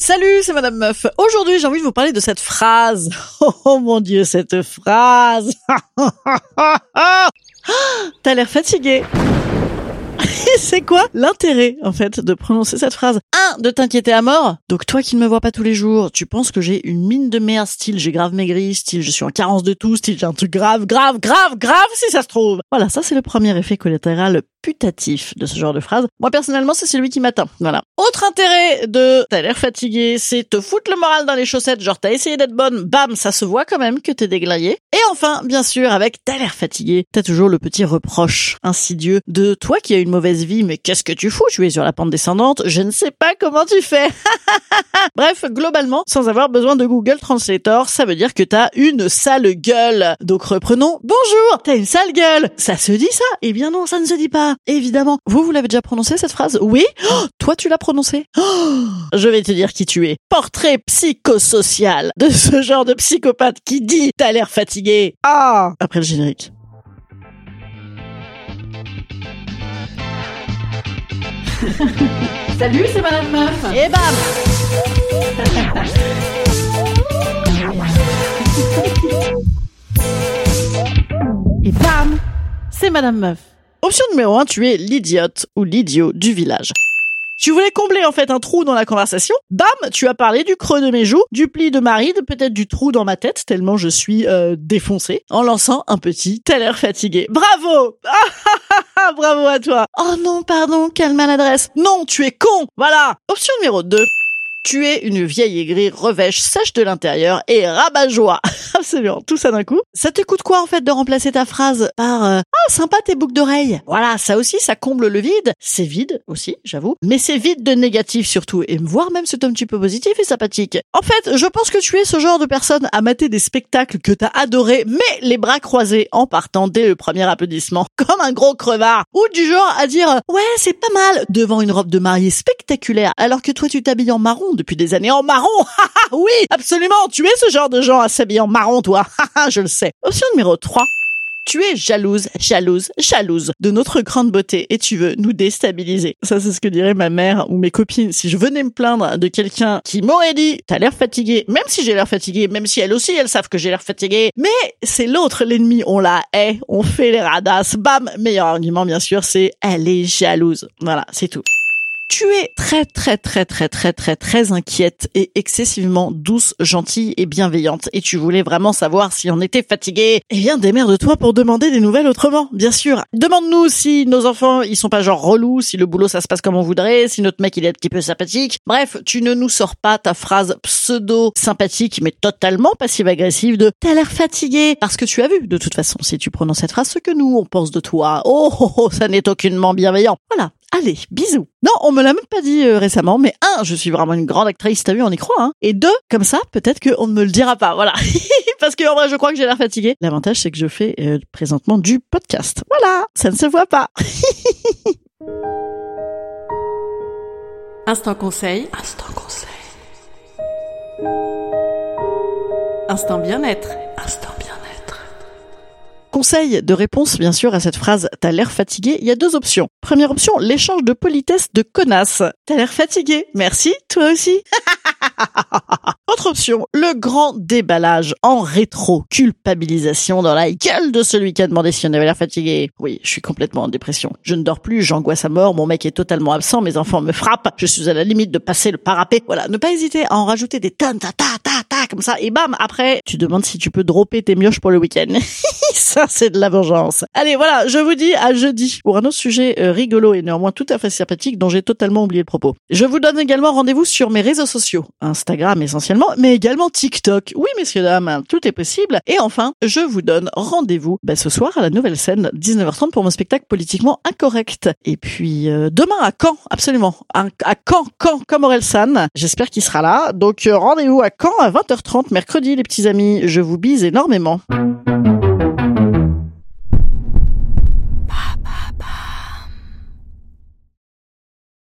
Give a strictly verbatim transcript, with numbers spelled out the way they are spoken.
Salut, c'est Madame Meuf. Aujourd'hui, j'ai envie de vous parler de cette phrase. Oh, oh mon Dieu, cette phrase. T'as l'air fatigué. C'est quoi l'intérêt, en fait, de prononcer cette phrase? Un, de t'inquiéter à mort. Donc toi qui ne me vois pas tous les jours, tu penses que j'ai une mine de merde, style j'ai grave maigri, style je suis en carence de tout, style j'ai un truc grave, grave, grave, grave si ça se trouve. Voilà, ça c'est le premier effet collatéral putatif de ce genre de phrase. Moi personnellement, c'est celui qui m'atteint. Voilà. Autre intérêt de t'as l'air fatigué, c'est te foutre le moral dans les chaussettes, genre t'as essayé d'être bonne, bam, ça se voit quand même que t'es déglingué. Et enfin, bien sûr, avec t'as l'air fatigué, t'as toujours le petit reproche insidieux de toi qui as une mauvaise vie, mais qu'est-ce que tu fous? Tu es sur la pente descendante, je ne sais pas comment tu fais. Bref, globalement, sans avoir besoin de Google Translator, ça veut dire que t'as une sale gueule. Donc reprenons, bonjour, t'as une sale gueule. Ça se dit ça? Eh bien non, ça ne se dit pas. Évidemment. Vous, vous l'avez déjà prononcé cette phrase? Oui? Oh, toi, tu l'as prononcé? Oh, je vais te dire qui tu es. Portrait psychosocial de ce genre de psychopathe qui dit t'as l'air fatigué. Ah! Après le générique. Salut, c'est Madame Meuf. Et bam! Et bam! C'est Madame Meuf. Option numéro un, tu es l'idiote ou l'idiot du village. Tu voulais combler en fait un trou dans la conversation. Bam, tu as parlé du creux de mes joues, du pli de ma ride, peut-être du trou dans ma tête, tellement je suis euh, défoncé, en lançant un petit « t'as l'air fatigué ». Bravo. Bravo à toi. Oh non, pardon, quelle maladresse. Non, tu es con. Voilà. Option numéro deux. Tu es une vieille aigrie revêche, sèche de l'intérieur et rabat-joie. Absolument, tout ça d'un coup. Ça te coûte quoi en fait de remplacer ta phrase par euh, « Ah, sympa tes boucles d'oreilles ». Voilà, ça aussi, ça comble le vide. C'est vide aussi, j'avoue. Mais c'est vide de négatif surtout, et voire même c'est un petit peu positif et sympathique. En fait, je pense que tu es ce genre de personne à mater des spectacles que t'as adorés, mais les bras croisés en partant dès le premier applaudissement, comme un gros crevard. Ou du genre à dire « Ouais, c'est pas mal » devant une robe de mariée spectaculaire, alors que toi tu t'habilles en marron depuis des années en marron. Oui, absolument, tu es ce genre de gens à s'habiller en marron, toi. Je le sais. Option numéro trois. Tu es jalouse, jalouse, jalouse de notre grande beauté et tu veux nous déstabiliser. Ça, c'est ce que dirait ma mère ou mes copines si je venais me plaindre de quelqu'un qui m'aurait dit « T'as l'air fatigué », même si j'ai l'air fatigué, même si elles aussi, elles savent que j'ai l'air fatigué. Mais c'est l'autre, l'ennemi, on la hait, on fait les radasses, bam. Meilleur argument, bien sûr, c'est « Elle est jalouse ». Voilà, c'est tout. Tu es très très très très très très très inquiète et excessivement douce, gentille et bienveillante et tu voulais vraiment savoir si on était fatigué. Eh bien, démerde-toi pour demander des nouvelles autrement, bien sûr. Demande-nous si nos enfants, ils sont pas genre relous, si le boulot ça se passe comme on voudrait, si notre mec il est un petit peu sympathique. Bref, tu ne nous sors pas ta phrase pseudo-sympathique mais totalement passive-agressive de « t'as l'air fatigué » parce que tu as vu de toute façon si tu prononces cette phrase ce que nous on pense de toi. Oh, oh, oh ça n'est aucunement bienveillant. Voilà. Allez, bisous. Non, on me l'a même pas dit euh, récemment, mais un, je suis vraiment une grande actrice, t'as vu, on y croit, hein. Et deux, comme ça, peut-être qu'on ne me le dira pas, voilà. Parce que en vrai, je crois que j'ai l'air fatiguée. L'avantage, c'est que je fais euh, présentement du podcast. Voilà, ça ne se voit pas. Instant conseil. Instant conseil. Instant bien-être. Instant bien-être. Conseil de réponse, bien sûr, à cette phrase « t'as l'air fatigué », il y a deux options. Première option, l'échange de politesse de connasse. « T'as l'air fatigué, merci, toi aussi ». Autre option, le grand déballage en rétro-culpabilisation dans la gueule de celui qui a demandé si on avait l'air fatigué. Oui, je suis complètement en dépression. Je ne dors plus, j'angoisse à mort, mon mec est totalement absent, mes enfants me frappent, je suis à la limite de passer le parapet. Voilà, ne pas hésiter à en rajouter des tonnes, ta ta ta ta, comme ça, et bam, après, tu demandes si tu peux dropper tes mioches pour le week-end. Ça, c'est de la vengeance. Allez, voilà, je vous dis à jeudi pour un autre sujet euh, rigolo et néanmoins tout à fait sympathique dont j'ai totalement oublié le propos. Je vous donne également rendez-vous sur mes réseaux sociaux. Instagram essentiellement, mais également TikTok. Oui, messieurs, dames, tout est possible. Et enfin, je vous donne rendez-vous bah, ce soir à la Nouvelle Scène, dix-neuf heures trente pour mon spectacle politiquement incorrect. Et puis euh, demain à Caen, absolument. À, à Caen, Caen, comme Orelsan. J'espère qu'il sera là. Donc euh, rendez-vous à Caen à vingt heures trente mercredi, les petits amis. Je vous bise énormément.